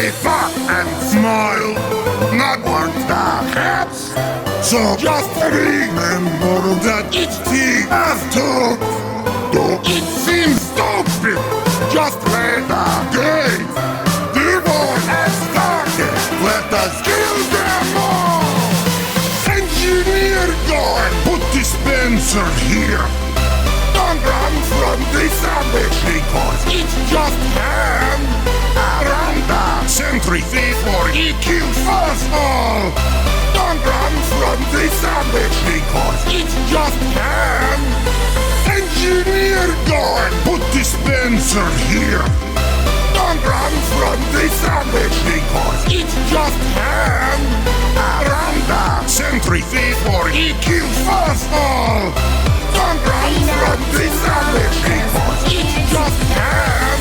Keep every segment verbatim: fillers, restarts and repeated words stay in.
Sit back and smile, not worth the hats. So just remember that each thing has two. Though it seems stupid, just let the game. The war has started, let us kill them all. Engineer, go and put dispenser here. Don't run from the savage because it's just ham. Around the century before he kills us all. Don't run from the savage because it's just ham. Engineer, go and put dispenser here. Don't run from the savage because it's just ham. Around the century before he kills us all. Don't run from the savage because it's just ham.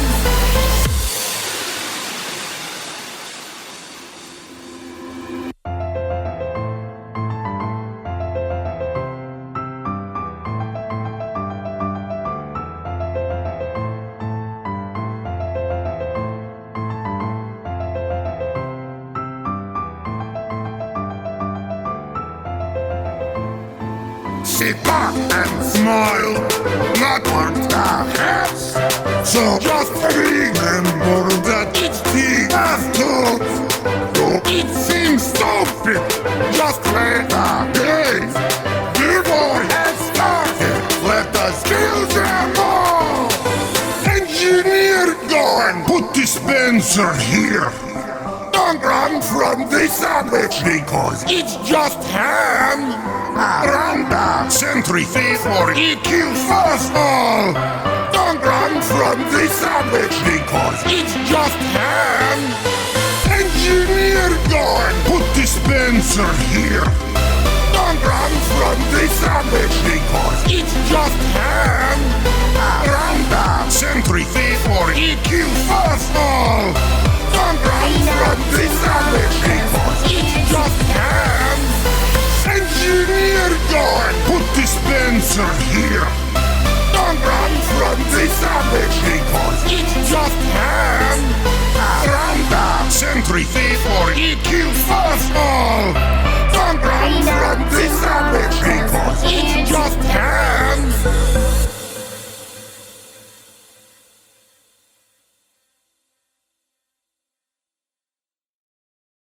Sit back and smile, not worth the hats. So just remember that each thing has two. Though it seems stupid, just let the game. The war has started, let us kill them all. Engineer, go and put dispenser here. Don't run from the savage because it's just ham. Around the century before he kills us all. Don't run from the savage because it's just ham. Engineer, go and put dispenser here. Don't run from the savage because it's just ham. Around the century before he kills us all. Don't run from the savage because it's just ham. Engineer, go and put dispenser here. Don't run from the savage because it's just ham. Around the century before he kills us all. Don't run from the savage because